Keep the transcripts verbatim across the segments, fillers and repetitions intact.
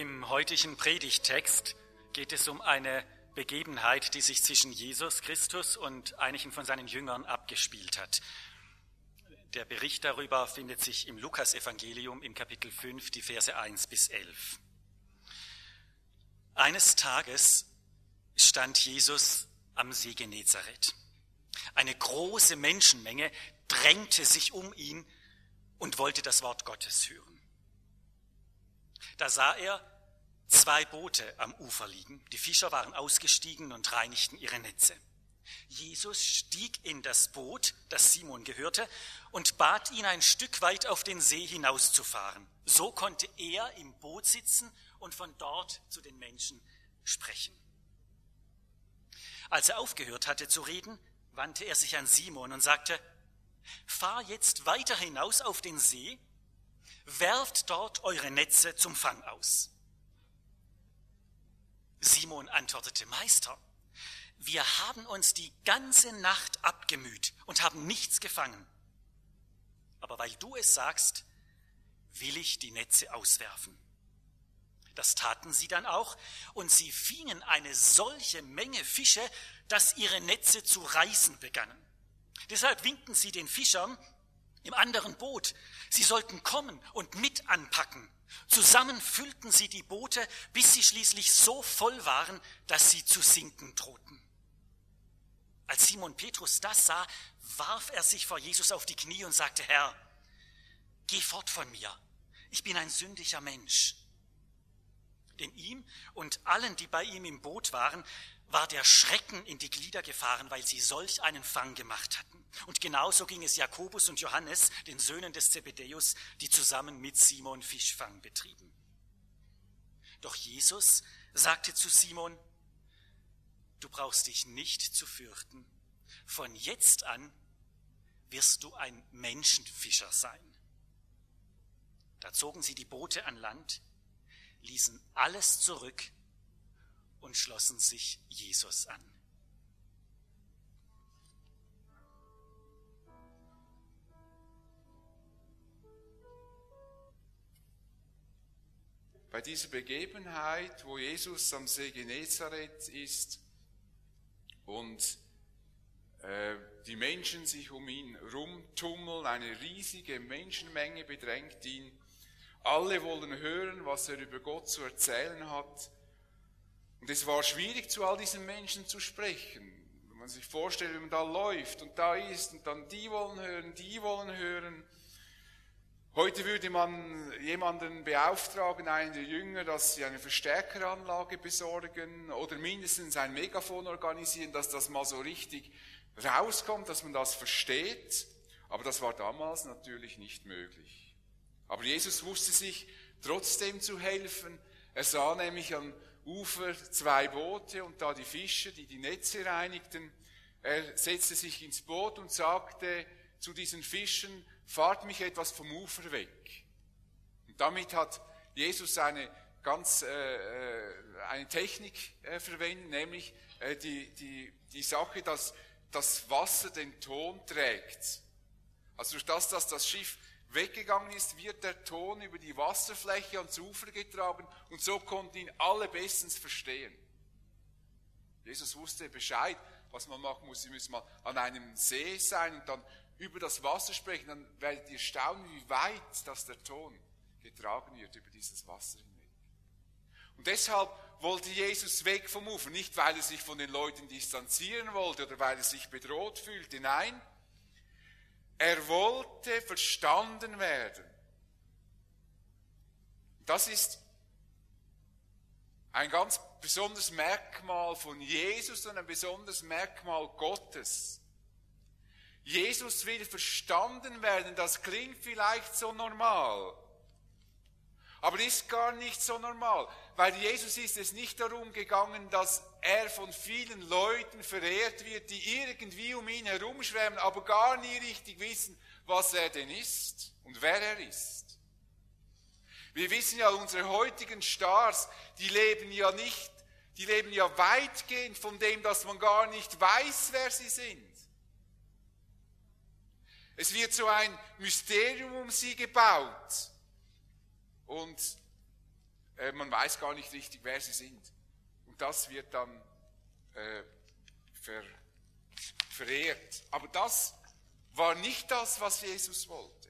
Im heutigen Predigttext geht es um eine Begebenheit, die sich zwischen Jesus Christus und einigen von seinen Jüngern abgespielt hat. Der Bericht darüber findet sich im Lukasevangelium im Kapitel fünf, die Verse eins bis elf. Eines Tages stand Jesus am See Genezareth. Eine große Menschenmenge drängte sich um ihn und wollte das Wort Gottes hören. Da sah er zwei Boote am Ufer liegen. Die Fischer waren ausgestiegen und reinigten ihre Netze. Jesus stieg in das Boot, das Simon gehörte, und bat ihn, ein Stück weit auf den See hinauszufahren. So konnte er im Boot sitzen und von dort zu den Menschen sprechen. Als er aufgehört hatte zu reden, wandte er sich an Simon und sagte: Fahr jetzt weiter hinaus auf den See, werft dort eure Netze zum Fang aus. Simon antwortete: Meister, wir haben uns die ganze Nacht abgemüht und haben nichts gefangen. Aber weil du es sagst, will ich die Netze auswerfen. Das taten sie dann auch, und sie fingen eine solche Menge Fische, dass ihre Netze zu reißen begannen. Deshalb winkten sie den Fischern im anderen Boot, sie sollten kommen und mit anpacken. Zusammen füllten sie die Boote, bis sie schließlich so voll waren, dass sie zu sinken drohten. Als Simon Petrus das sah, warf er sich vor Jesus auf die Knie und sagte: Herr, geh fort von mir, ich bin ein sündiger Mensch. Denn ihm und allen, die bei ihm im Boot waren, war der Schrecken in die Glieder gefahren, weil sie solch einen Fang gemacht hatten. Und genauso ging es Jakobus und Johannes, den Söhnen des Zebedäus, die zusammen mit Simon Fischfang betrieben. Doch Jesus sagte zu Simon: Du brauchst dich nicht zu fürchten. Von jetzt an wirst du ein Menschenfischer sein. Da zogen sie die Boote an Land, ließen alles zurück und schlossen sich Jesus an. Bei dieser Begebenheit, wo Jesus am See Genezareth ist und äh, die Menschen sich um ihn rumtummeln, eine riesige Menschenmenge bedrängt ihn, alle wollen hören, was er über Gott zu erzählen hat. Und es war schwierig, zu all diesen Menschen zu sprechen. Wenn man sich vorstellt, wie man da läuft und da ist und dann die wollen hören, die wollen hören. Heute würde man jemanden beauftragen, einen der Jünger, dass sie eine Verstärkeranlage besorgen oder mindestens ein Megafon organisieren, dass das mal so richtig rauskommt, dass man das versteht. Aber das war damals natürlich nicht möglich. Aber Jesus wusste sich trotzdem zu helfen. Er sah nämlich am Ufer zwei Boote und da die Fischer, die die Netze reinigten. Er setzte sich ins Boot und sagte zu diesen Fischern: Fahrt mich etwas vom Ufer weg. Und damit hat Jesus eine ganz äh, eine Technik äh, verwendet, nämlich äh, die, die, die Sache, dass das Wasser den Ton trägt. Also durch das, dass das Schiff weggegangen ist, wird der Ton über die Wasserfläche ans Ufer getragen und so konnten ihn alle bestens verstehen. Jesus wusste Bescheid, was man machen muss. Sie müssen mal an einem See sein und dann über das Wasser sprechen, dann werdet ihr staunen, wie weit das der Ton getragen wird über dieses Wasser hinweg. Und deshalb wollte Jesus weg vom Ufer, nicht weil er sich von den Leuten distanzieren wollte oder weil er sich bedroht fühlte, nein, er wollte verstanden werden. Das ist ein ganz besonderes Merkmal von Jesus und ein besonderes Merkmal Gottes. Jesus will verstanden werden, das klingt vielleicht so normal, aber ist gar nicht so normal, weil Jesus ist es nicht darum gegangen, dass er von vielen Leuten verehrt wird, die irgendwie um ihn herumschwärmen, aber gar nie richtig wissen, was er denn ist und wer er ist. Wir wissen ja, unsere heutigen Stars, die leben ja nicht, die leben ja weitgehend von dem, dass man gar nicht weiß, wer sie sind. Es wird so ein Mysterium um sie gebaut. Und äh, man weiß gar nicht richtig, wer sie sind. Und das wird dann äh, ver, verehrt. Aber das war nicht das, was Jesus wollte.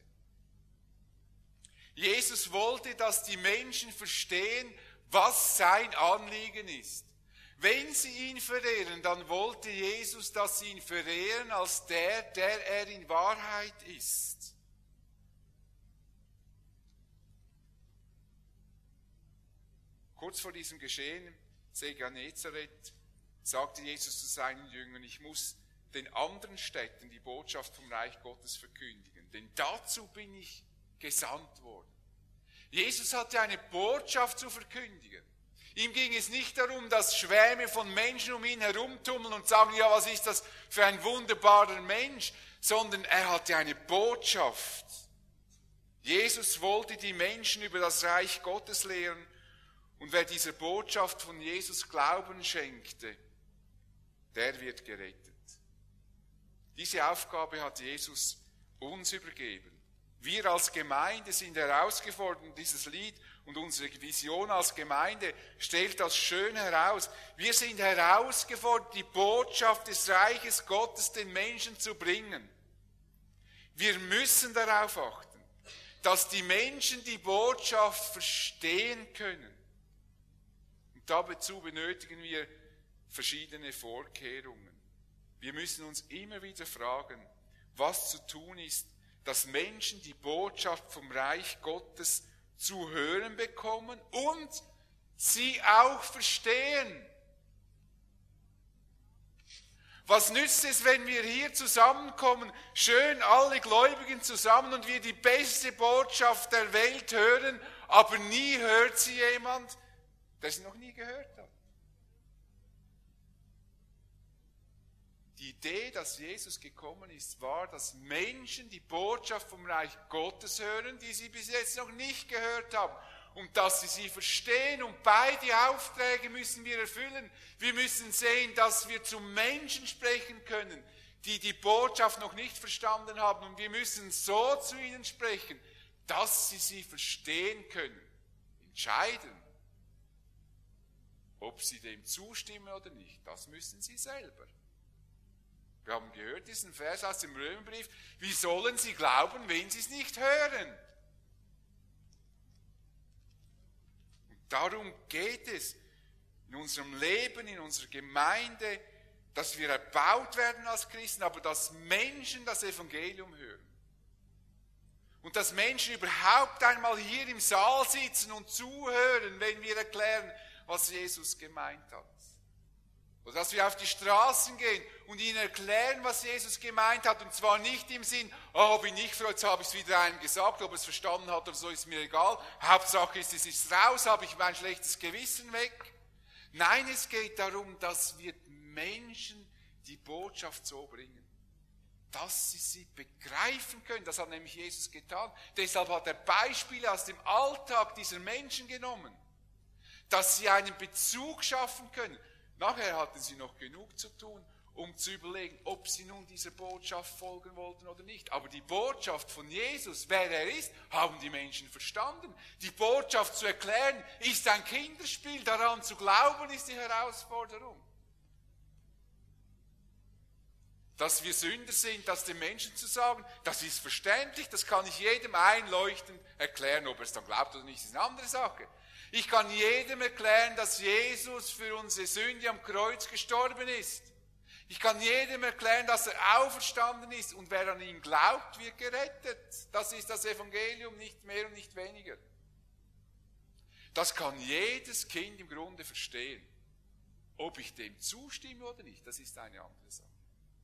Jesus wollte, dass die Menschen verstehen, was sein Anliegen ist. Wenn sie ihn verehren, dann wollte Jesus, dass sie ihn verehren als der, der er in Wahrheit ist. Kurz vor diesem Geschehen, im See Genezareth, sagte Jesus zu seinen Jüngern, ich muss den anderen Städten die Botschaft vom Reich Gottes verkündigen, denn dazu bin ich gesandt worden. Jesus hatte eine Botschaft zu verkündigen. Ihm ging es nicht darum, dass Schwärme von Menschen um ihn herumtummeln und sagen, ja, was ist das für ein wunderbarer Mensch, sondern er hatte eine Botschaft. Jesus wollte die Menschen über das Reich Gottes lehren und wer dieser Botschaft von Jesus Glauben schenkte, der wird gerettet. Diese Aufgabe hat Jesus uns übergeben. Wir als Gemeinde sind herausgefordert, dieses Lied und unsere Vision als Gemeinde stellt das schön heraus. Wir sind herausgefordert, die Botschaft des Reiches Gottes den Menschen zu bringen. Wir müssen darauf achten, dass die Menschen die Botschaft verstehen können. Und dazu benötigen wir verschiedene Vorkehrungen. Wir müssen uns immer wieder fragen, was zu tun ist, dass Menschen die Botschaft vom Reich Gottes zu hören bekommen und sie auch verstehen. Was nützt es, wenn wir hier zusammenkommen, schön alle Gläubigen zusammen und wir die beste Botschaft der Welt hören, aber nie hört sie jemand, der sie noch nie gehört hat? Die Idee, dass Jesus gekommen ist, war, dass Menschen die Botschaft vom Reich Gottes hören, die sie bis jetzt noch nicht gehört haben. Und dass sie sie verstehen. Und beide Aufträge müssen wir erfüllen. Wir müssen sehen, dass wir zu Menschen sprechen können, die die Botschaft noch nicht verstanden haben. Und wir müssen so zu ihnen sprechen, dass sie sie verstehen können. Entscheiden, ob sie dem zustimmen oder nicht, das müssen sie selber. Wir haben gehört, diesen Vers aus dem Römerbrief, wie sollen sie glauben, wenn sie es nicht hören? Und darum geht es in unserem Leben, in unserer Gemeinde, dass wir erbaut werden als Christen, aber dass Menschen das Evangelium hören. Und dass Menschen überhaupt einmal hier im Saal sitzen und zuhören, wenn wir erklären, was Jesus gemeint hat. Oder dass wir auf die Straßen gehen und ihnen erklären, was Jesus gemeint hat. Und zwar nicht im Sinn, oh, bin ich froh, jetzt habe ich es wieder einem gesagt, ob er es verstanden hat oder so, ist mir egal. Hauptsache ist, es ist raus, habe ich mein schlechtes Gewissen weg. Nein, es geht darum, dass wir Menschen die Botschaft so bringen, dass sie sie begreifen können. Das hat nämlich Jesus getan. Deshalb hat er Beispiele aus dem Alltag dieser Menschen genommen, dass sie einen Bezug schaffen können. Nachher hatten sie noch genug zu tun, um zu überlegen, ob sie nun dieser Botschaft folgen wollten oder nicht. Aber die Botschaft von Jesus, wer er ist, haben die Menschen verstanden. Die Botschaft zu erklären, ist ein Kinderspiel. Daran zu glauben, ist die Herausforderung. Dass wir Sünder sind, das den Menschen zu sagen, das ist verständlich, das kann ich jedem einleuchtend erklären. Ob er es dann glaubt oder nicht, ist eine andere Sache. Ich kann jedem erklären, dass Jesus für unsere Sünde am Kreuz gestorben ist. Ich kann jedem erklären, dass er auferstanden ist und wer an ihn glaubt, wird gerettet. Das ist das Evangelium, nicht mehr und nicht weniger. Das kann jedes Kind im Grunde verstehen. Ob ich dem zustimme oder nicht, das ist eine andere Sache.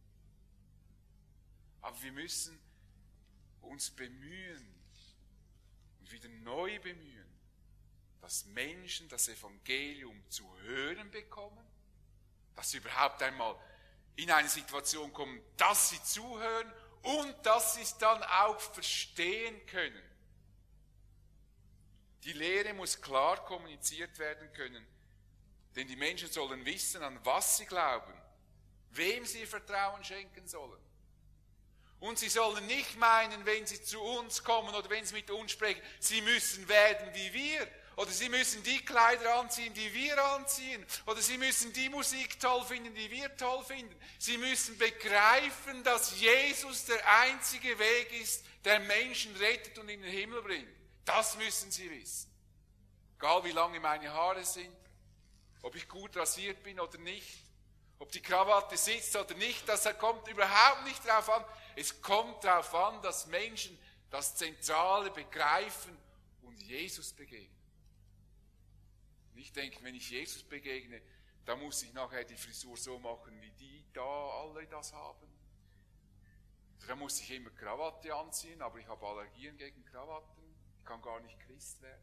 Aber wir müssen uns bemühen und wieder neu bemühen, dass Menschen das Evangelium zu hören bekommen, dass sie überhaupt einmal in eine Situation kommen, dass sie zuhören und dass sie es dann auch verstehen können. Die Lehre muss klar kommuniziert werden können, denn die Menschen sollen wissen, an was sie glauben, wem sie Vertrauen schenken sollen. Und sie sollen nicht meinen, wenn sie zu uns kommen oder wenn sie mit uns sprechen, sie müssen werden wie wir Oder sie müssen die Kleider anziehen, die wir anziehen. Oder sie müssen die Musik toll finden, die wir toll finden. Sie müssen begreifen, dass Jesus der einzige Weg ist, der Menschen rettet und in den Himmel bringt. Das müssen sie wissen. Egal wie lange meine Haare sind, ob ich gut rasiert bin oder nicht, ob die Krawatte sitzt oder nicht, das kommt überhaupt nicht darauf an. Es kommt darauf an, dass Menschen das Zentrale begreifen und Jesus begegnen. Ich denke, wenn ich Jesus begegne, dann muss ich nachher die Frisur so machen, wie die da alle das haben. Da muss ich immer Krawatte anziehen, aber ich habe Allergien gegen Krawatten. Ich kann gar nicht Christ werden.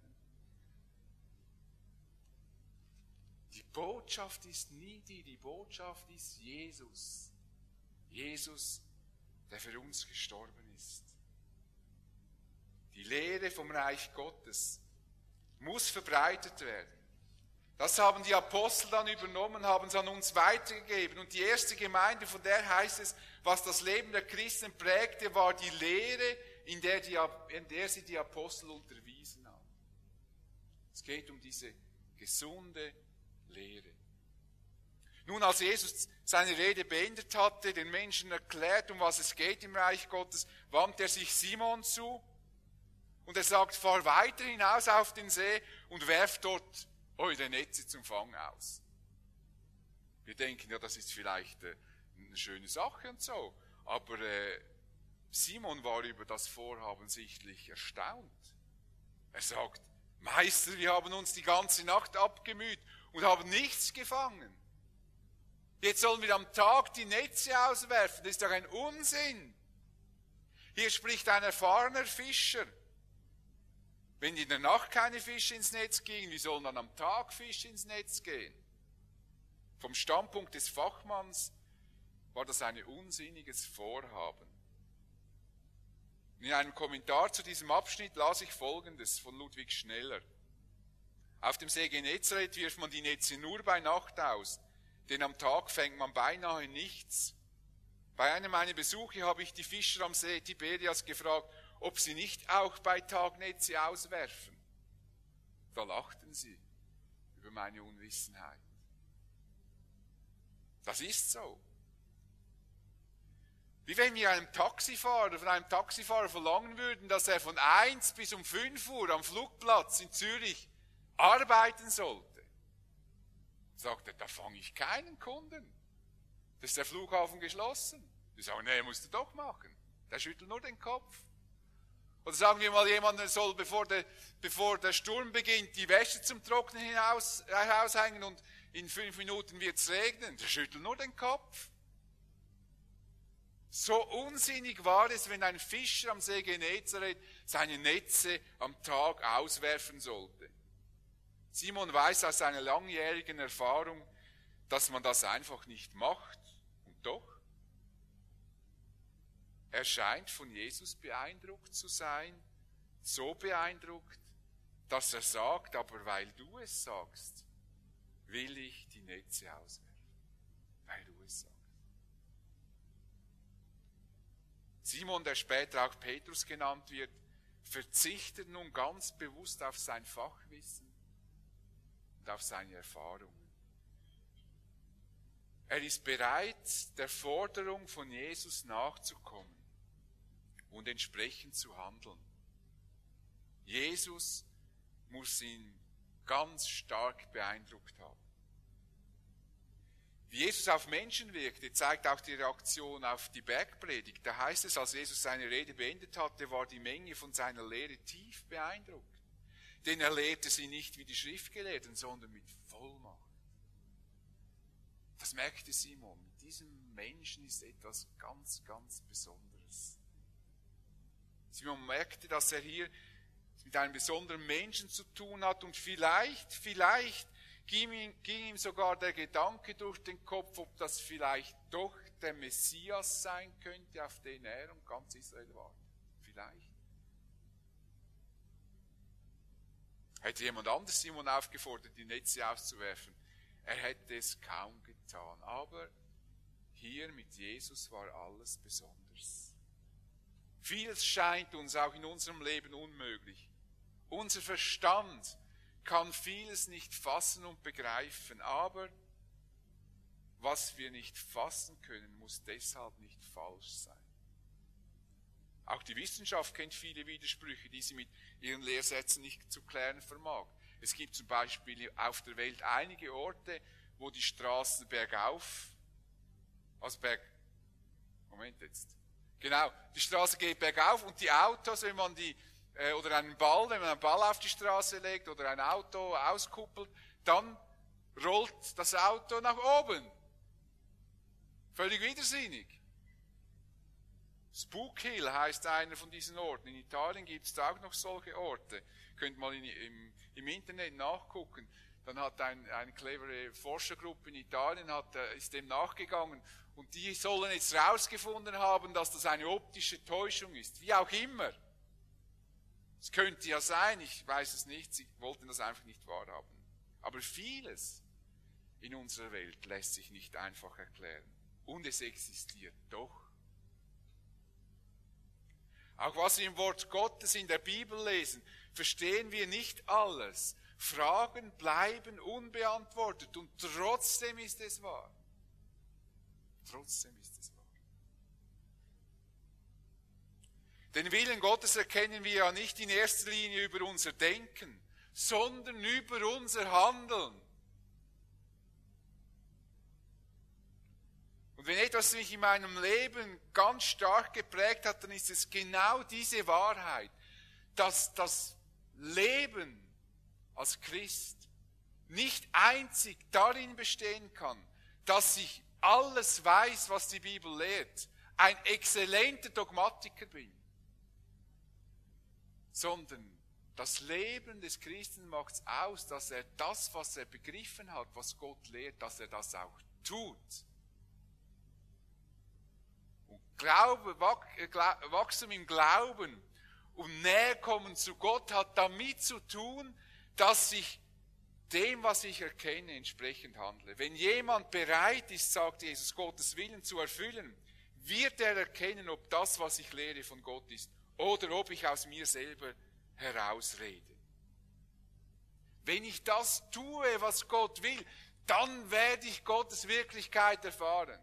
Die Botschaft ist nie die, die Botschaft ist Jesus. Jesus, der für uns gestorben ist. Die Lehre vom Reich Gottes muss verbreitet werden. Das haben die Apostel dann übernommen, haben es an uns weitergegeben. Und die erste Gemeinde, von der heißt es, was das Leben der Christen prägte, war die Lehre, in der, die, in der sie die Apostel unterwiesen haben. Es geht um diese gesunde Lehre. Nun, als Jesus seine Rede beendet hatte, den Menschen erklärt, um was es geht im Reich Gottes, wandte er sich Simon zu und er sagt, fahr weiter hinaus auf den See und werft dort eure Netze zum Fang aus. Wir denken, ja, das ist vielleicht äh, eine schöne Sache und so, aber äh, Simon war über das Vorhaben sichtlich erstaunt. Er sagt, Meister, wir haben uns die ganze Nacht abgemüht und haben nichts gefangen. Jetzt sollen wir am Tag die Netze auswerfen. Das ist doch ein Unsinn. Hier spricht ein erfahrener Fischer. Wenn in der Nacht keine Fische ins Netz gingen, wie sollen dann am Tag Fische ins Netz gehen? Vom Standpunkt des Fachmanns war das ein unsinniges Vorhaben. In einem Kommentar zu diesem Abschnitt las ich Folgendes von Ludwig Schneller. Auf dem See Genezareth wirft man die Netze nur bei Nacht aus, denn am Tag fängt man beinahe nichts. Bei einem meiner Besuche habe ich die Fischer am See Tiberias gefragt, ob sie nicht auch bei Tag Netze auswerfen. Da lachten sie über meine Unwissenheit. Das ist so. Wie wenn wir einem Taxifahrer, von einem Taxifahrer verlangen würden, dass er von eins bis um fünf Uhr am Flugplatz in Zürich arbeiten sollte. Sagt er, da fange ich keinen Kunden. Das ist der Flughafen geschlossen. Die sagen, nee, musst du doch machen. Der schüttelt nur den Kopf. Oder sagen wir mal, jemand soll, bevor der, bevor der Sturm beginnt, die Wäsche zum Trocknen hinaus, heraushängen und in fünf Minuten wird es regnen. Der schüttelt nur den Kopf. So unsinnig war es, wenn ein Fischer am See Genezareth seine Netze am Tag auswerfen sollte. Simon weiß aus seiner langjährigen Erfahrung, dass man das einfach nicht macht. Und doch, er scheint von Jesus beeindruckt zu sein, so beeindruckt, dass er sagt, aber weil du es sagst, will ich die Netze auswerfen. Weil du es sagst. Simon, der später auch Petrus genannt wird, verzichtet nun ganz bewusst auf sein Fachwissen und auf seine Erfahrungen. Er ist bereit, der Forderung von Jesus nachzukommen und entsprechend zu handeln. Jesus muss ihn ganz stark beeindruckt haben. Wie Jesus auf Menschen wirkte, zeigt auch die Reaktion auf die Bergpredigt. Da heißt es, als Jesus seine Rede beendet hatte, war die Menge von seiner Lehre tief beeindruckt. Denn er lehrte sie nicht wie die Schriftgelehrten, sondern mit Vollmacht. Das merkte Simon. Mit diesem Menschen ist etwas ganz, ganz Besonderes. Simon merkte, dass er hier mit einem besonderen Menschen zu tun hat und vielleicht, vielleicht ging ihm, ging ihm sogar der Gedanke durch den Kopf, ob das vielleicht doch der Messias sein könnte, auf den er und ganz Israel wartet. Vielleicht. Hätte jemand anders Simon aufgefordert, die Netze auszuwerfen, er hätte es kaum getan. Aber hier mit Jesus war alles besonders. Vieles scheint uns auch in unserem Leben unmöglich. Unser Verstand kann vieles nicht fassen und begreifen, aber was wir nicht fassen können, muss deshalb nicht falsch sein. Auch die Wissenschaft kennt viele Widersprüche, die sie mit ihren Lehrsätzen nicht zu klären vermag. Es gibt zum Beispiel auf der Welt einige Orte, wo die Straßen bergauf, also berg, Moment jetzt, genau, die Straße geht bergauf und die Autos, wenn man die, äh, oder einen Ball, wenn man einen Ball auf die Straße legt oder ein Auto auskuppelt, dann rollt das Auto nach oben. Völlig widersinnig. Spook Hill heißt einer von diesen Orten. In Italien gibt es auch noch solche Orte. Könnt mal in, im, im Internet nachgucken. Dann hat ein, eine clevere Forschergruppe in Italien hat, ist dem nachgegangen und die sollen jetzt herausgefunden haben, dass das eine optische Täuschung ist. Wie auch immer. Es könnte ja sein, ich weiß es nicht, sie wollten das einfach nicht wahrhaben. Aber vieles in unserer Welt lässt sich nicht einfach erklären. Und es existiert doch. Auch was wir im Wort Gottes in der Bibel lesen, verstehen wir nicht alles. Fragen bleiben unbeantwortet und trotzdem ist es wahr. Trotzdem ist es wahr. Den Willen Gottes erkennen wir ja nicht in erster Linie über unser Denken, sondern über unser Handeln. Und wenn etwas mich in meinem Leben ganz stark geprägt hat, dann ist es genau diese Wahrheit, dass das Leben als Christ nicht einzig darin bestehen kann, dass ich alles weiß, was die Bibel lehrt, ein exzellenter Dogmatiker bin, sondern das Leben des Christen macht es aus, dass er das, was er begriffen hat, was Gott lehrt, dass er das auch tut. Und Glaube, Wachstum im Glauben und Näherkommen zu Gott hat damit zu tun, dass ich dem, was ich erkenne, entsprechend handle. Wenn jemand bereit ist, sagt Jesus, Gottes Willen zu erfüllen, wird er erkennen, ob das, was ich lehre, von Gott ist oder ob ich aus mir selber herausrede. Wenn ich das tue, was Gott will, dann werde ich Gottes Wirklichkeit erfahren.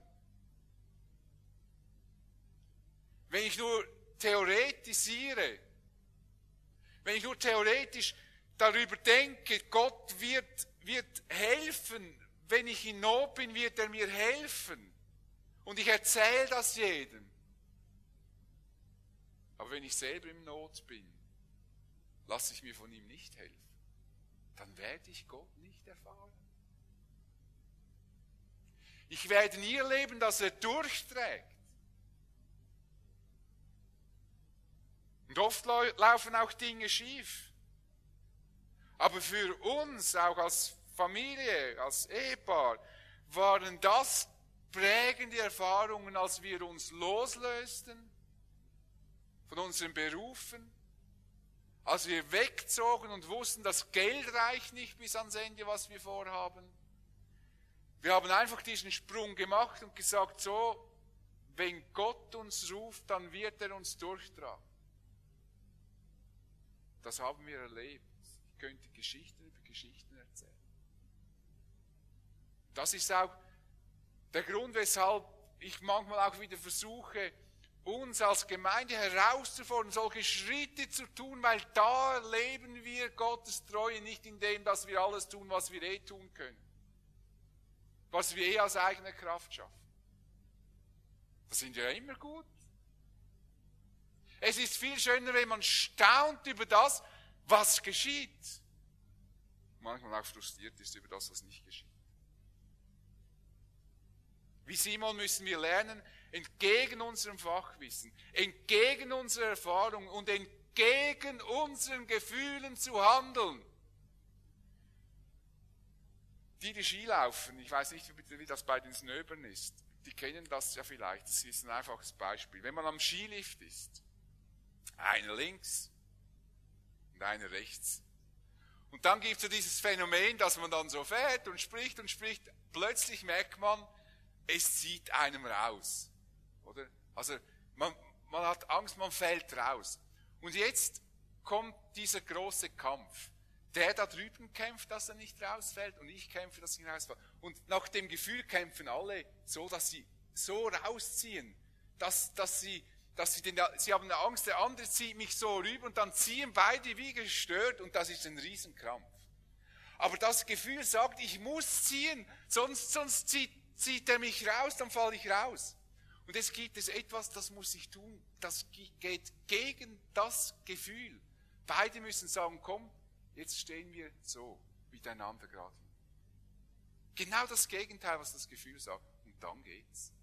Wenn ich nur theoretisiere, wenn ich nur theoretisch darüber denke, Gott wird, wird helfen, wenn ich in Not bin, wird er mir helfen. Und ich erzähle das jedem. Aber wenn ich selber in Not bin, lasse ich mir von ihm nicht helfen. Dann werde ich Gott nicht erfahren. Ich werde nie erleben, dass er durchträgt. Und oft laufen auch Dinge schief. Aber für uns, auch als Familie, als Ehepaar, waren das prägende Erfahrungen, als wir uns loslösten von unseren Berufen, als wir wegzogen und wussten, das Geld reicht nicht bis ans Ende, was wir vorhaben. Wir haben einfach diesen Sprung gemacht und gesagt, so, wenn Gott uns ruft, dann wird er uns durchtragen. Das haben wir erlebt. Ich könnte Geschichten über Geschichten erzählen. Das ist auch der Grund, weshalb ich manchmal auch wieder versuche, uns als Gemeinde herauszufordern, solche Schritte zu tun, weil da erleben wir Gottes Treue nicht in dem, dass wir alles tun, was wir eh tun können. Was wir eh aus eigener Kraft schaffen. Das sind wir ja immer gut. Es ist viel schöner, wenn man staunt über das, was geschieht. Manchmal auch frustriert ist über das, was nicht geschieht. Wie Simon müssen wir lernen, entgegen unserem Fachwissen, entgegen unserer Erfahrung und entgegen unseren Gefühlen zu handeln. Die, die Ski laufen, ich weiß nicht, wie das bei den Snöbern ist, die kennen das ja vielleicht, das ist ein einfaches Beispiel. Wenn man am Skilift ist, einer links und einer rechts. Und dann gibt es so dieses Phänomen, dass man dann so fährt und spricht und spricht. Plötzlich merkt man, es zieht einem raus. Oder? Also man, man hat Angst, man fällt raus. Und jetzt kommt dieser große Kampf. der da drüben kämpft, dass er nicht rausfällt und ich kämpfe, dass ich nicht rausfalle. Und nach dem Gefühl kämpfen alle so, dass sie so rausziehen, dass, dass sie, dass sie, den, sie haben Angst, der andere zieht mich so rüber und dann ziehen beide wie gestört und das ist ein Riesenkrampf. Aber das Gefühl sagt, ich muss ziehen, sonst, sonst zieht, zieht er mich raus, dann falle ich raus. Und jetzt gibt es etwas, das muss ich tun, das geht gegen das Gefühl. Beide müssen sagen, komm, jetzt stehen wir so miteinander gerade. Genau das Gegenteil, was das Gefühl sagt. Und dann geht's.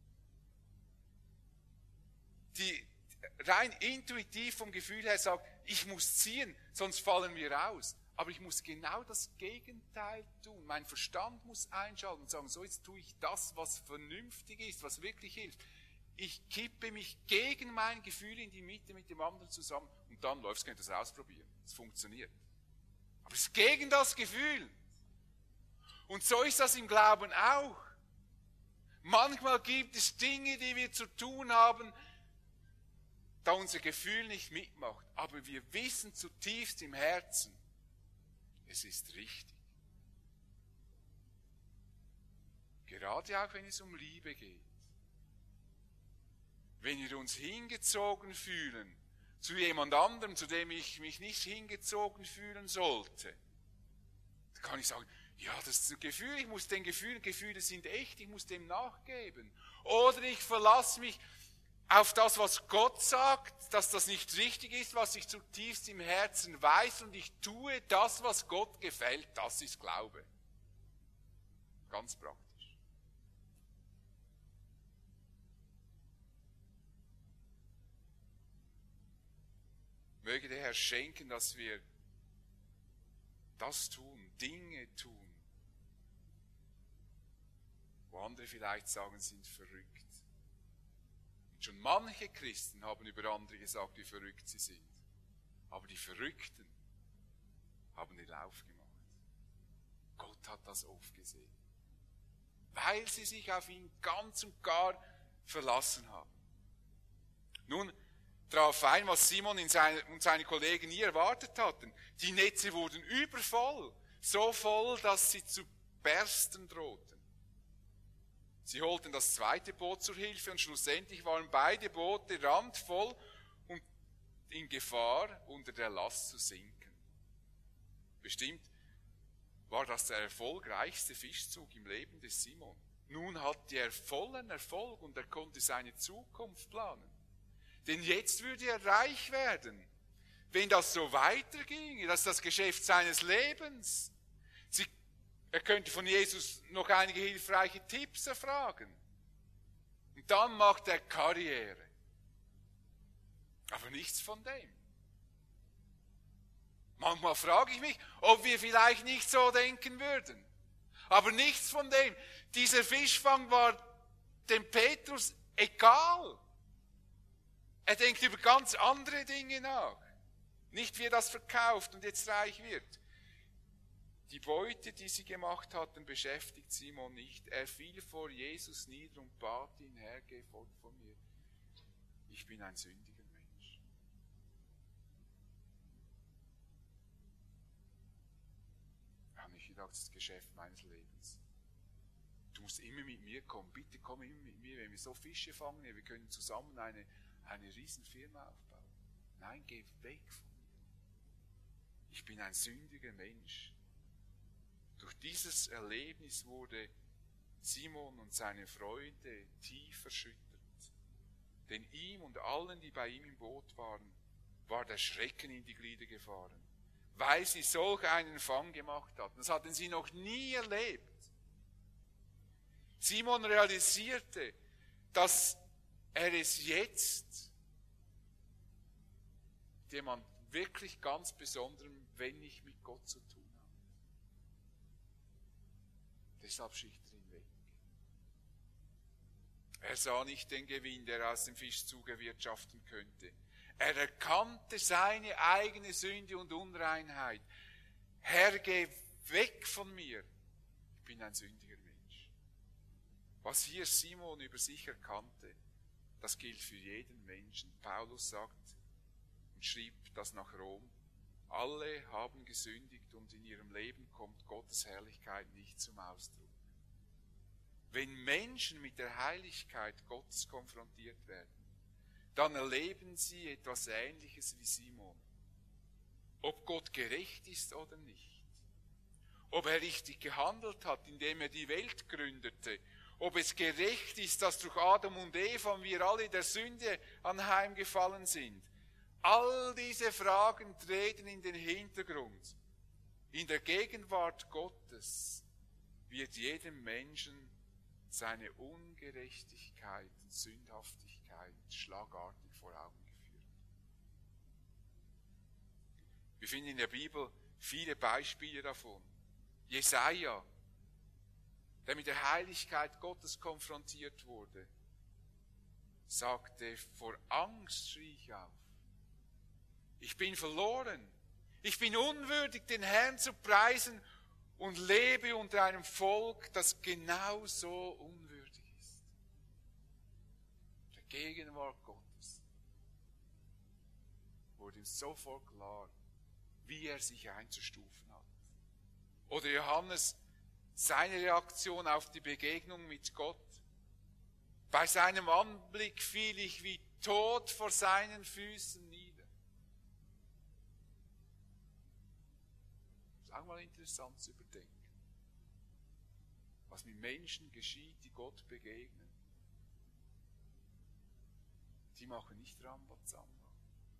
Die rein intuitiv vom Gefühl her sagt, ich muss ziehen, sonst fallen wir raus. Aber ich muss genau das Gegenteil tun. Mein Verstand muss einschalten und sagen, so jetzt tue ich das, was vernünftig ist, was wirklich hilft. Ich kippe mich gegen mein Gefühl in die Mitte mit dem anderen zusammen und dann läuft es, könnt ihr das ausprobieren. Es funktioniert. Aber es ist gegen das Gefühl. Und so ist das im Glauben auch. Manchmal gibt es Dinge, die wir zu tun haben, da unser Gefühl nicht mitmacht. Aber wir wissen zutiefst im Herzen, es ist richtig. Gerade auch wenn es um Liebe geht. Wenn wir uns hingezogen fühlen zu jemand anderem, zu dem ich mich nicht hingezogen fühlen sollte, dann kann ich sagen, ja, das ist ein Gefühl, ich muss den Gefühlen, Gefühle sind echt, ich muss dem nachgeben. Oder ich verlasse mich auf das, was Gott sagt, dass das nicht richtig ist, was ich zutiefst im Herzen weiß und ich tue das, was Gott gefällt, das ist Glaube. Ganz praktisch. Möge der Herr schenken, dass wir das tun, Dinge tun, wo andere vielleicht sagen, sind verrückt. Und schon manche Christen haben über andere gesagt, wie verrückt sie sind. Aber die Verrückten haben den Lauf gemacht. Gott hat das oft gesehen. Weil sie sich auf ihn ganz und gar verlassen haben. Nun, darauf ein, was Simon und seine, und seine Kollegen nie erwartet hatten. Die Netze wurden übervoll, so voll, dass sie zu bersten drohten. Sie holten das zweite Boot zur Hilfe und schlussendlich waren beide Boote randvoll und in Gefahr, unter der Last zu sinken. Bestimmt war das der erfolgreichste Fischzug im Leben des Simon. Nun hatte er vollen Erfolg und er konnte seine Zukunft planen. Denn jetzt würde er reich werden, wenn das so weiterginge. Das ist das Geschäft seines Lebens. Sie, er könnte von Jesus noch einige hilfreiche Tipps erfragen. Und dann macht er Karriere. Aber nichts von dem. Manchmal frage ich mich, ob wir vielleicht nicht so denken würden. Aber nichts von dem. Dieser Fischfang war dem Petrus egal. Er denkt über ganz andere Dinge nach. Nicht wie er das verkauft und jetzt reich wird. Die Beute, die sie gemacht hatten, beschäftigt Simon nicht. Er fiel vor Jesus nieder und bat ihn, Herr, geh fort von mir. Ich bin ein sündiger Mensch. Ich habe nicht gedacht, das ist das Geschäft meines Lebens. Du musst immer mit mir kommen. Bitte komm immer mit mir, wenn wir so Fische fangen, wir können zusammen eine eine Riesenfirma aufbauen. Nein, geh weg von mir. Ich bin ein sündiger Mensch. Durch dieses Erlebnis wurde Simon und seine Freunde tief erschüttert. Denn ihm und allen, die bei ihm im Boot waren, war der Schrecken in die Glieder gefahren, weil sie solch einen Fang gemacht hatten. Das hatten sie noch nie erlebt. Simon realisierte, dass er ist jetzt jemand wirklich ganz Besonderem, wenn ich mit Gott zu tun habe. Deshalb schickt er ihn weg. Er sah nicht den Gewinn, der aus dem Fischzug erwirtschaften könnte. Er erkannte seine eigene Sünde und Unreinheit. Herr, geh weg von mir. Ich bin ein sündiger Mensch. Was hier Simon über sich erkannte, das gilt für jeden Menschen. Paulus sagt und schrieb das nach Rom. alle haben gesündigt und in ihrem Leben kommt Gottes Herrlichkeit nicht zum Ausdruck. Wenn Menschen mit der Heiligkeit Gottes konfrontiert werden, dann erleben sie etwas Ähnliches wie Simon. Ob Gott gerecht ist oder nicht, ob er richtig gehandelt hat, indem er die Welt gründete, ob es gerecht ist, dass durch Adam und Eva wir alle der Sünde anheimgefallen sind. All diese Fragen treten in den Hintergrund. In der Gegenwart Gottes wird jedem Menschen seine Ungerechtigkeit und Sündhaftigkeit schlagartig vor Augen geführt. Wir finden in der Bibel viele Beispiele davon. Jesaja, der mit der Heiligkeit Gottes konfrontiert wurde, sagte, vor Angst schrie ich auf. Ich bin verloren. Ich bin unwürdig, den Herrn zu preisen und lebe unter einem Volk, das genau so unwürdig ist. Der Gegenwart Gottes wurde ihm sofort klar, wie er sich einzustufen hat. Oder Johannes, seine Reaktion auf die Begegnung mit Gott. Bei seinem Anblick fiel ich wie tot vor seinen Füßen nieder. Das ist auch mal interessant zu überdenken, was mit Menschen geschieht, die Gott begegnen. Die machen nicht Rambazamba.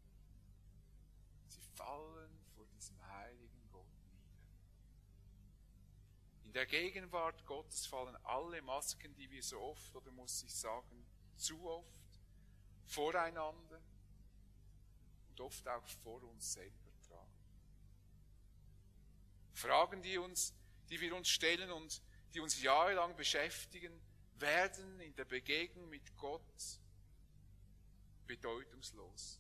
Sie fallen vor diesem heiligen Gott nieder. In der Gegenwart Gottes fallen alle Masken, die wir so oft, oder muss ich sagen, zu oft, voreinander und oft auch vor uns selber tragen. Fragen, die, uns, die wir uns stellen und die uns jahrelang beschäftigen, werden in der Begegnung mit Gott bedeutungslos.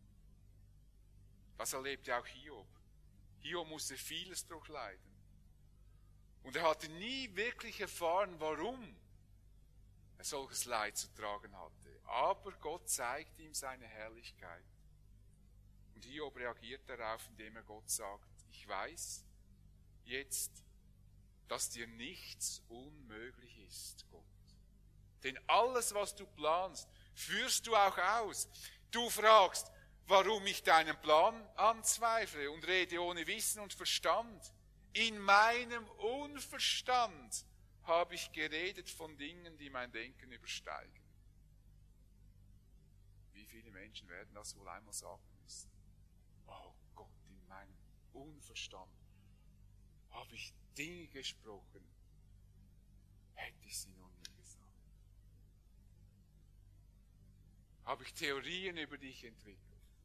Das erlebte auch Hiob. Hiob musste vieles durchleiden. Und er hatte nie wirklich erfahren, warum er solches Leid zu tragen hatte. Aber Gott zeigt ihm seine Herrlichkeit. Und Hiob reagiert darauf, indem er Gott sagt, ich weiß jetzt, dass dir nichts unmöglich ist, Gott. Denn alles, was du planst, führst du auch aus. Du fragst, warum ich deinen Plan anzweifle und rede ohne Wissen und Verstand. In meinem Unverstand habe ich geredet von Dingen, die mein Denken übersteigen. Wie viele Menschen werden das wohl einmal sagen müssen? Oh Gott, in meinem Unverstand habe ich Dinge gesprochen, hätte ich sie noch nie gesagt. Habe ich Theorien über dich entwickelt.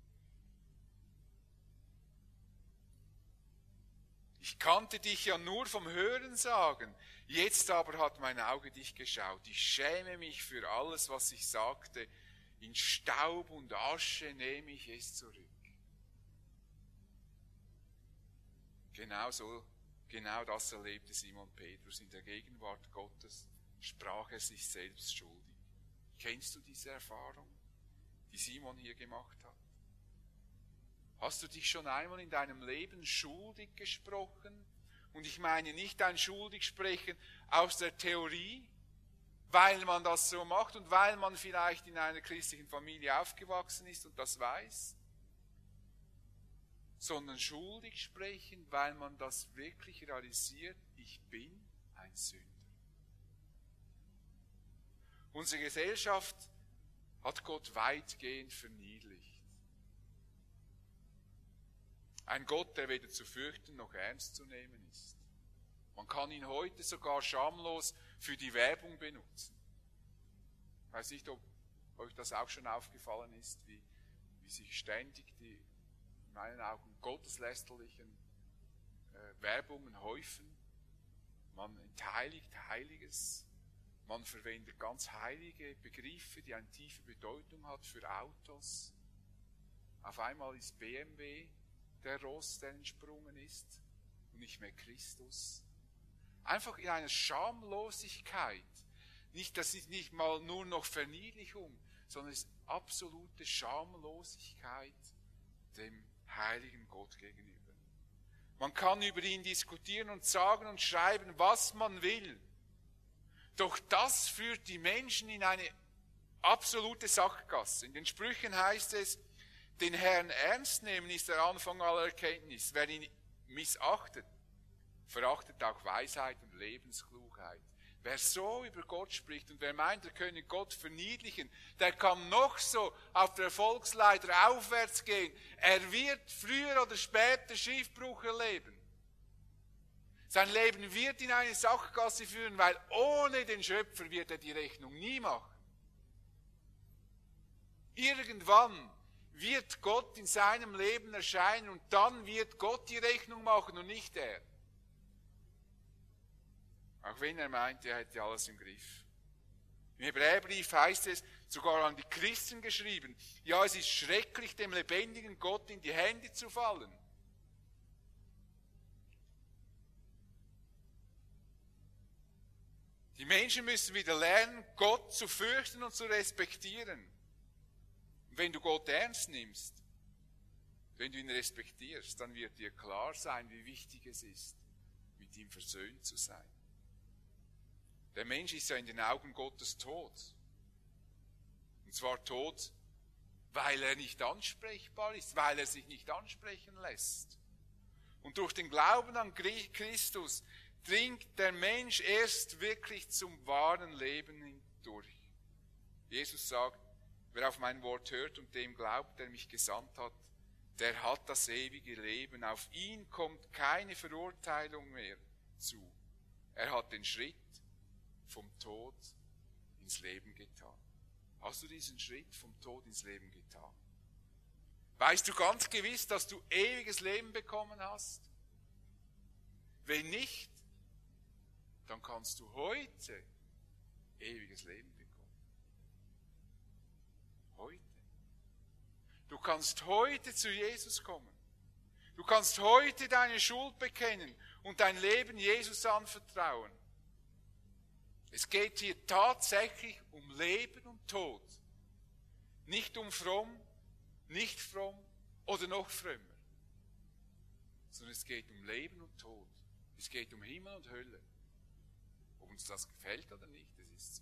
Ich kannte dich ja nur vom Hörensagen, jetzt aber hat mein Auge dich geschaut. Ich schäme mich für alles, was ich sagte. In Staub und Asche nehme ich es zurück. Genau so, genau das erlebte Simon Petrus. In der Gegenwart Gottes sprach er sich selbst schuldig. Kennst du diese Erfahrung, die Simon hier gemacht hat? Hast du dich schon einmal in deinem Leben schuldig gesprochen? Und ich meine nicht ein Schuldigsprechen aus der Theorie, weil man das so macht und weil man vielleicht in einer christlichen Familie aufgewachsen ist und das weiß, sondern schuldig sprechen, weil man das wirklich realisiert, ich bin ein Sünder. Unsere Gesellschaft hat Gott weitgehend verniedlicht. Ein Gott, der weder zu fürchten noch ernst zu nehmen ist. Man kann ihn heute sogar schamlos für die Werbung benutzen. Ich weiß nicht, ob euch das auch schon aufgefallen ist, wie, wie sich ständig die, in meinen Augen, gotteslästerlichen äh, Werbungen häufen. Man entheiligt Heiliges. Man verwendet ganz heilige Begriffe, die eine tiefe Bedeutung hat für Autos. Auf einmal ist B M W der Ross, der entsprungen ist, und nicht mehr Christus. Einfach in einer Schamlosigkeit. Nicht, das ist nicht mal nur noch Verniedlichung, sondern es ist absolute Schamlosigkeit dem heiligen Gott gegenüber. Man kann über ihn diskutieren und sagen und schreiben, was man will. Doch das führt die Menschen in eine absolute Sackgasse. In den Sprüchen heißt es, den Herrn ernst nehmen ist der Anfang aller Erkenntnis. Wer ihn missachtet, verachtet auch Weisheit und Lebensklugheit. Wer so über Gott spricht und wer meint, er könne Gott verniedlichen, der kann noch so auf der Erfolgsleiter aufwärts gehen. Er wird früher oder später Schiffbruch erleben. Sein Leben wird in eine Sackgasse führen, weil ohne den Schöpfer wird er die Rechnung nie machen. Irgendwann wird Gott in seinem Leben erscheinen und dann wird Gott die Rechnung machen und nicht er. Auch wenn er meint, er hätte alles im Griff. Im Hebräerbrief heißt es, sogar an die Christen geschrieben, ja, es ist schrecklich, dem lebendigen Gott in die Hände zu fallen. Die Menschen müssen wieder lernen, Gott zu fürchten und zu respektieren. Und wenn du Gott ernst nimmst, wenn du ihn respektierst, dann wird dir klar sein, wie wichtig es ist, mit ihm versöhnt zu sein. Der Mensch ist ja in den Augen Gottes tot. Und zwar tot, weil er nicht ansprechbar ist, weil er sich nicht ansprechen lässt. Und durch den Glauben an Christus dringt der Mensch erst wirklich zum wahren Leben hindurch. Jesus sagt, wer auf mein Wort hört und dem glaubt, der mich gesandt hat, der hat das ewige Leben. Auf ihn kommt keine Verurteilung mehr zu. Er hat den Schritt vom Tod ins Leben getan. Hast du diesen Schritt vom Tod ins Leben getan? Weißt du ganz gewiss, dass du ewiges Leben bekommen hast? Wenn nicht, dann kannst du heute ewiges Leben bekommen. Heute. Du kannst heute zu Jesus kommen. Du kannst heute deine Schuld bekennen und dein Leben Jesus anvertrauen. Es geht hier tatsächlich um Leben und Tod. Nicht um fromm, nicht fromm oder noch frömmer. Sondern es geht um Leben und Tod. Es geht um Himmel und Hölle. Ob uns das gefällt oder nicht, das ist so.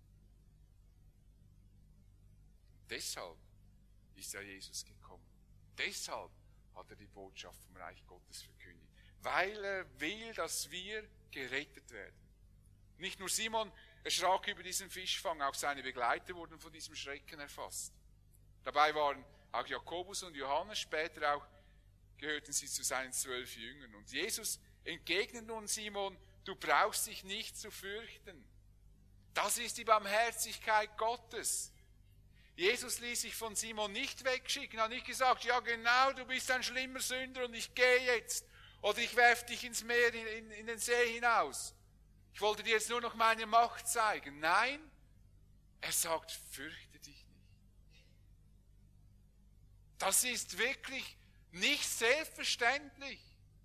Und deshalb ist ja Jesus gekommen. Deshalb hat er die Botschaft vom Reich Gottes verkündigt. Weil er will, dass wir gerettet werden. Nicht nur Simon erschrak über diesen Fischfang, auch seine Begleiter wurden von diesem Schrecken erfasst. Dabei waren auch Jakobus und Johannes, später auch gehörten sie zu seinen zwölf Jüngern. Und Jesus entgegnet nun Simon, du brauchst dich nicht zu fürchten. Das ist die Barmherzigkeit Gottes. Jesus ließ sich von Simon nicht wegschicken, hat nicht gesagt, ja genau, du bist ein schlimmer Sünder und ich gehe jetzt. Oder ich werfe dich ins Meer, in, in, in den See hinaus. Ich wollte dir jetzt nur noch meine Macht zeigen. Nein, er sagt, fürchte dich nicht. Das ist wirklich nicht selbstverständlich.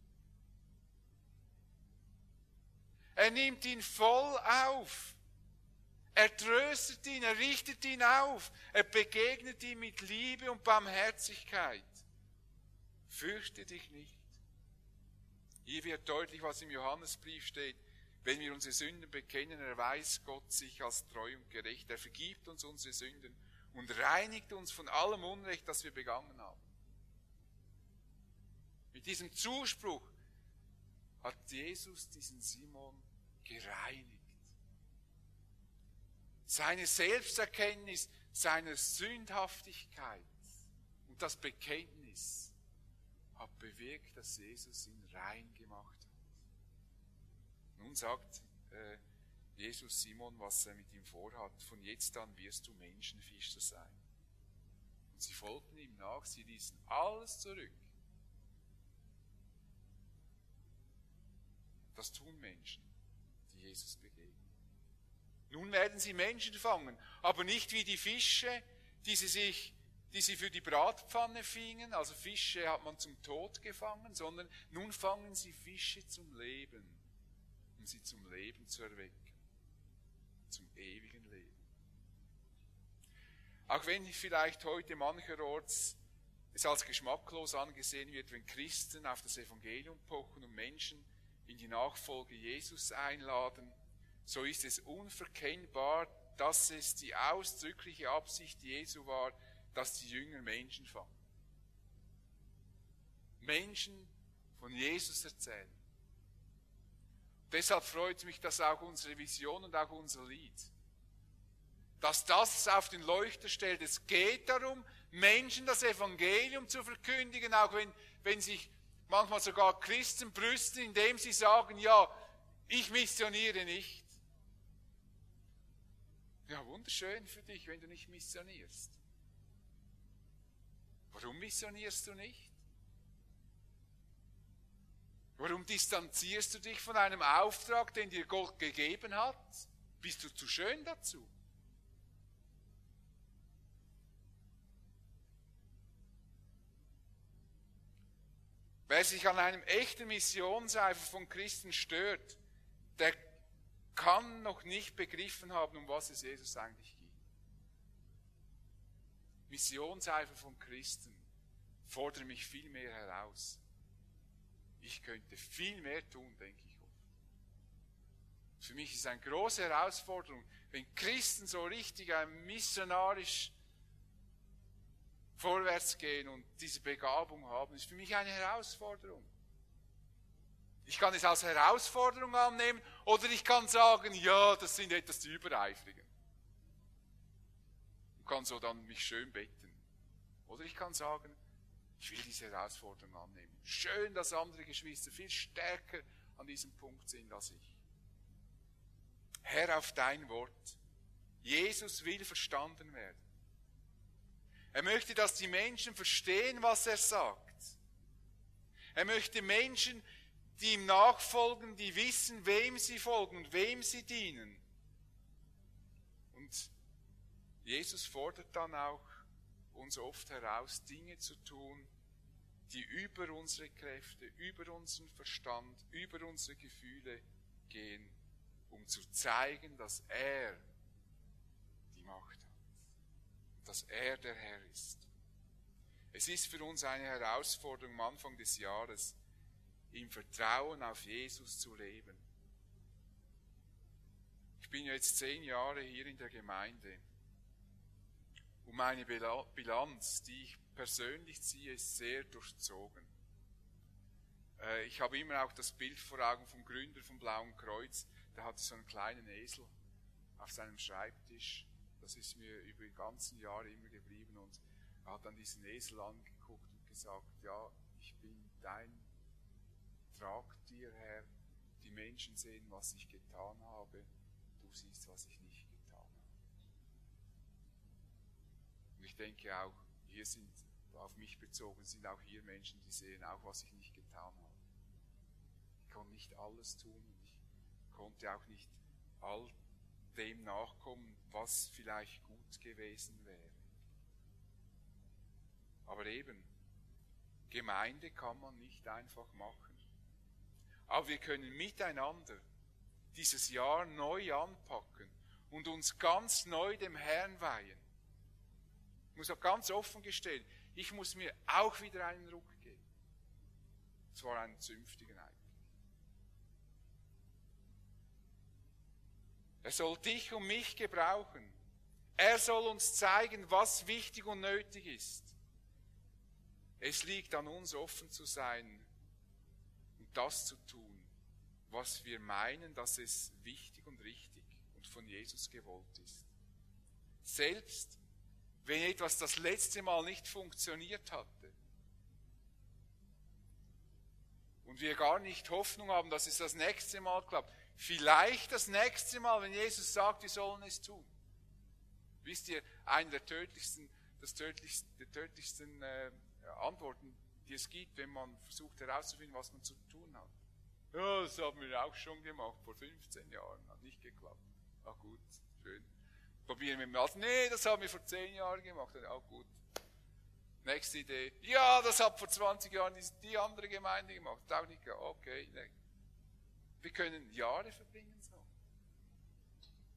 Er nimmt ihn voll auf. Er tröstet ihn, er richtet ihn auf. Er begegnet ihm mit Liebe und Barmherzigkeit. Fürchte dich nicht. Hier wird deutlich, was im Johannesbrief steht. Wenn wir unsere Sünden bekennen, erweist Gott sich als treu und gerecht. Er vergibt uns unsere Sünden und reinigt uns von allem Unrecht, das wir begangen haben. Mit diesem Zuspruch hat Jesus diesen Simon gereinigt. Seine Selbsterkenntnis seiner Sündhaftigkeit und das Bekenntnis hat bewirkt, dass Jesus ihn rein gemacht hat. Nun sagt äh, Jesus Simon, was er mit ihm vorhat. Von jetzt an wirst du Menschenfischer sein. Und sie folgten ihm nach, sie ließen alles zurück. Das tun Menschen, die Jesus begegnen. Nun werden sie Menschen fangen, aber nicht wie die Fische, die sie, sich, die sie für die Bratpfanne fingen. Also Fische hat man zum Tod gefangen, sondern nun fangen sie Fische zum Leben, um sie zum Leben zu erwecken, zum ewigen Leben. Auch wenn vielleicht heute mancherorts es als geschmacklos angesehen wird, wenn Christen auf das Evangelium pochen und Menschen in die Nachfolge Jesus einladen, so ist es unverkennbar, dass es die ausdrückliche Absicht Jesu war, dass die Jünger Menschen fangen. Menschen von Jesus erzählen. Deshalb freut mich, dass auch unsere Vision und auch unser Lied, dass das auf den Leuchter stellt. Es geht darum, Menschen das Evangelium zu verkündigen, auch wenn, wenn sich manchmal sogar Christen brüsten, indem sie sagen, ja, ich missioniere nicht. Ja, wunderschön für dich, wenn du nicht missionierst. Warum missionierst du nicht? Warum distanzierst du dich von einem Auftrag, den dir Gott gegeben hat? Bist du zu schön dazu? Wer sich an einem echten Missionseifer von Christen stört, der kann noch nicht begriffen haben, um was es Jesus eigentlich geht. Missionseifer von Christen fordern mich viel mehr heraus. Ich könnte viel mehr tun, denke ich oft. Für mich ist es eine große Herausforderung, wenn Christen so richtig missionarisch vorwärts gehen und diese Begabung haben, ist für mich eine Herausforderung. Ich kann es als Herausforderung annehmen oder ich kann sagen, ja, das sind etwas die Übereifrigen. Und kann so dann mich schön betten. Oder ich kann sagen, ich will diese Herausforderung annehmen. Schön, dass andere Geschwister viel stärker an diesem Punkt sind als ich. Herr, auf dein Wort. Jesus will verstanden werden. Er möchte, dass die Menschen verstehen, was er sagt. Er möchte Menschen, die ihm nachfolgen, die wissen, wem sie folgen und wem sie dienen. Und Jesus fordert dann auch uns oft heraus, Dinge zu tun, die über unsere Kräfte, über unseren Verstand, über unsere Gefühle gehen, um zu zeigen, dass er die Macht hat und dass er der Herr ist. Es ist für uns eine Herausforderung am Anfang des Jahres, im Vertrauen auf Jesus zu leben. Ich bin jetzt zehn Jahre hier in der Gemeinde und meine Bilanz, die ich persönlich ziehe, ist sehr durchzogen. Ich habe immer auch das Bild vor Augen vom Gründer vom Blauen Kreuz, der hatte so einen kleinen Esel auf seinem Schreibtisch. Das ist mir über die ganzen Jahre immer geblieben und er hat dann diesen Esel angeguckt und gesagt, ja, ich bin dein Tragtier, Herr. Die Menschen sehen, was ich getan habe, du siehst, was ich nicht getan habe. Und ich denke auch, hier sind, auf mich bezogen, sind auch hier Menschen, die sehen auch, was ich nicht getan habe. Ich konnte nicht alles tun und ich konnte auch nicht all dem nachkommen, was vielleicht gut gewesen wäre. Aber eben, Gemeinde kann man nicht einfach machen. Aber wir können miteinander dieses Jahr neu anpacken und uns ganz neu dem Herrn weihen. Ich muss auch ganz offen gestehen, ich muss mir auch wieder einen Ruck geben. Und zwar einen zünftigen eigentlich. Er soll dich und mich gebrauchen. Er soll uns zeigen, was wichtig und nötig ist. Es liegt an uns, offen zu sein und das zu tun, was wir meinen, dass es wichtig und richtig und von Jesus gewollt ist. Selbst wenn etwas das letzte Mal nicht funktioniert hatte und wir gar nicht Hoffnung haben, dass es das nächste Mal klappt, vielleicht das nächste Mal, wenn Jesus sagt, wir sollen es tun. Wisst ihr, eine der tödlichsten, das tödlichsten, der tödlichsten äh, Antworten, die es gibt, wenn man versucht herauszufinden, was man zu tun hat. Ja, das haben wir auch schon gemacht, vor fünfzehn Jahren, hat nicht geklappt. Ah gut, schön. Probieren wir mal. Nee, das haben wir vor zehn Jahren gemacht, auch gut. Nächste Idee. Ja, das hat vor zwanzig Jahren die, die andere Gemeinde gemacht, auch nicht geklappt. Okay, nee. Wir können Jahre verbringen so.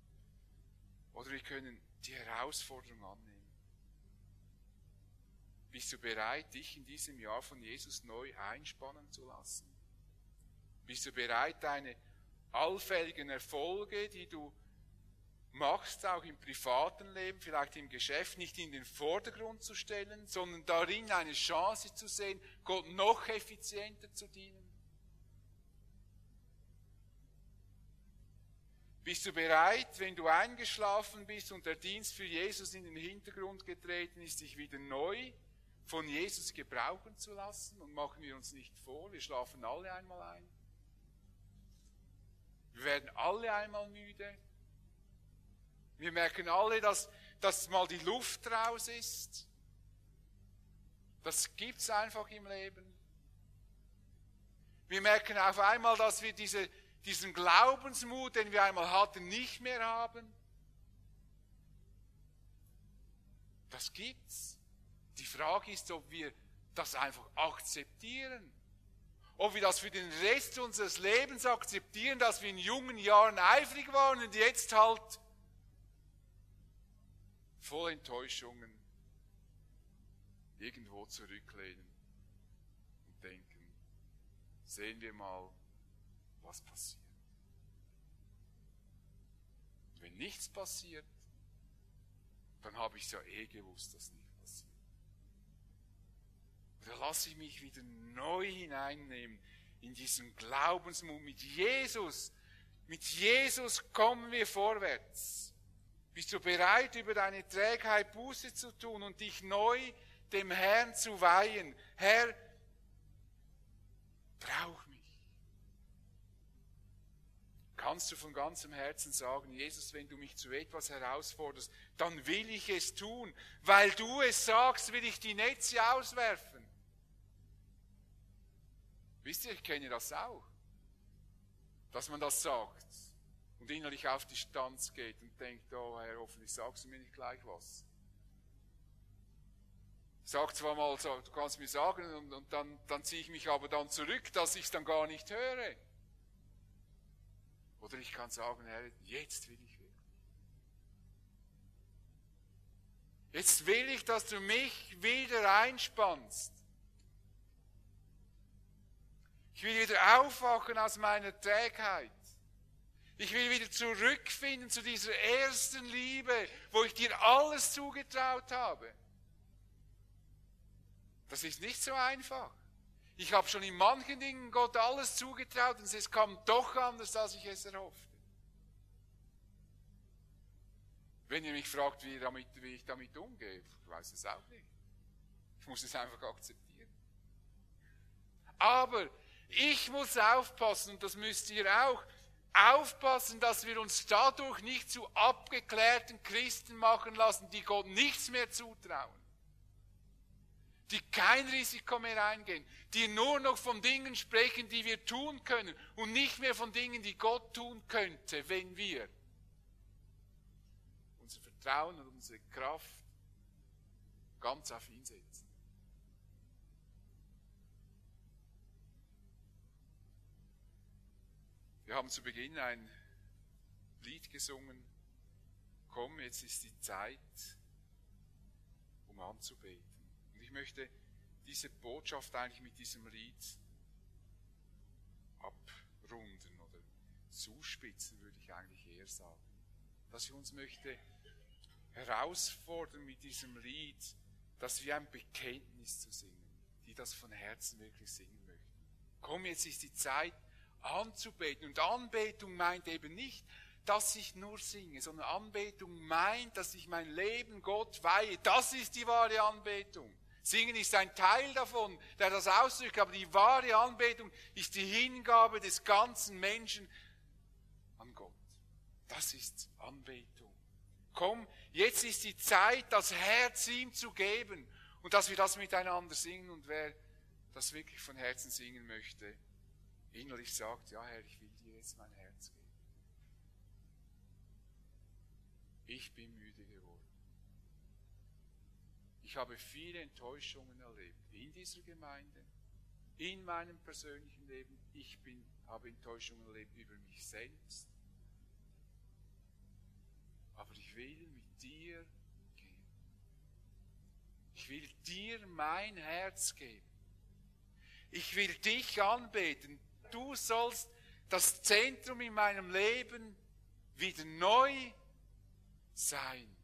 Oder wir können die Herausforderung annehmen. Bist du bereit, dich in diesem Jahr von Jesus neu einspannen zu lassen? Bist du bereit, deine allfälligen Erfolge, die du machst, auch im privaten Leben, vielleicht im Geschäft, nicht in den Vordergrund zu stellen, sondern darin eine Chance zu sehen, Gott noch effizienter zu dienen? Bist du bereit, wenn du eingeschlafen bist und der Dienst für Jesus in den Hintergrund getreten ist, dich wieder neu von Jesus gebrauchen zu lassen? Und machen wir uns nicht vor, wir schlafen alle einmal ein. Wir werden alle einmal müde. Wir merken alle, dass, dass mal die Luft raus ist. Das gibt's einfach im Leben. Wir merken auf einmal, dass wir diese diesen Glaubensmut, den wir einmal hatten, nicht mehr haben. Das gibt's. Die Frage ist, ob wir das einfach akzeptieren. Ob wir das für den Rest unseres Lebens akzeptieren, dass wir in jungen Jahren eifrig waren und jetzt halt voll Enttäuschungen irgendwo zurücklehnen und denken, sehen wir mal, was passiert. Wenn nichts passiert, dann habe ich es ja eh gewusst, dass nichts passiert. Und da lasse ich mich wieder neu hineinnehmen in diesen Glaubensmut. Mit Jesus, mit Jesus kommen wir vorwärts. Bist du bereit, über deine Trägheit Buße zu tun und dich neu dem Herrn zu weihen? Herr, brauch mich. Kannst du von ganzem Herzen sagen, Jesus, wenn du mich zu etwas herausforderst, dann will ich es tun. Weil du es sagst, will ich die Netze auswerfen. Wisst ihr, ich kenne das auch. Dass man das sagt und innerlich auf die Stanz geht und denkt, oh Herr, hoffentlich sagst du mir nicht gleich was. Sag zwar mal, du kannst mir sagen und, und dann, dann ziehe ich mich aber dann zurück, dass ich es dann gar nicht höre. Oder ich kann sagen, Herr, jetzt will ich wirklich. Jetzt will ich, dass du mich wieder einspannst. Ich will wieder aufwachen aus meiner Trägheit. Ich will wieder zurückfinden zu dieser ersten Liebe, wo ich dir alles zugetraut habe. Das ist nicht so einfach. Ich habe schon in manchen Dingen Gott alles zugetraut und es kam doch anders, als ich es erhoffte. Wenn ihr mich fragt, wie, damit, wie ich damit umgehe, ich weiß es auch nicht. Ich muss es einfach akzeptieren. Aber ich muss aufpassen, und das müsst ihr auch, aufpassen, dass wir uns dadurch nicht zu abgeklärten Christen machen lassen, die Gott nichts mehr zutrauen. Die kein Risiko mehr eingehen, die nur noch von Dingen sprechen, die wir tun können und nicht mehr von Dingen, die Gott tun könnte, wenn wir unser Vertrauen und unsere Kraft ganz auf ihn setzen. Wir haben zu Beginn ein Lied gesungen, komm, jetzt ist die Zeit, um anzubeten. Ich möchte diese Botschaft eigentlich mit diesem Lied abrunden oder zuspitzen, würde ich eigentlich eher sagen. Dass ich uns möchte herausfordern mit diesem Lied, dass wir ein Bekenntnis zu singen, die das von Herzen wirklich singen möchten. Komm, jetzt ist die Zeit anzubeten. Und Anbetung meint eben nicht, dass ich nur singe, sondern Anbetung meint, dass ich mein Leben Gott weihe. Das ist die wahre Anbetung. Singen ist ein Teil davon, der das ausdrückt, aber die wahre Anbetung ist die Hingabe des ganzen Menschen an Gott. Das ist Anbetung. Komm, jetzt ist die Zeit, das Herz ihm zu geben und dass wir das miteinander singen. Und wer das wirklich von Herzen singen möchte, innerlich sagt, ja Herr, ich will dir jetzt mein Herz geben. Ich bin müde geworden. Ich habe viele Enttäuschungen erlebt in dieser Gemeinde, in meinem persönlichen Leben. Ich bin, habe Enttäuschungen erlebt über mich selbst. Aber ich will mit dir gehen. ich will dir mein Herz geben. Ich will dich anbeten. Du sollst das Zentrum in meinem Leben wieder neu sein.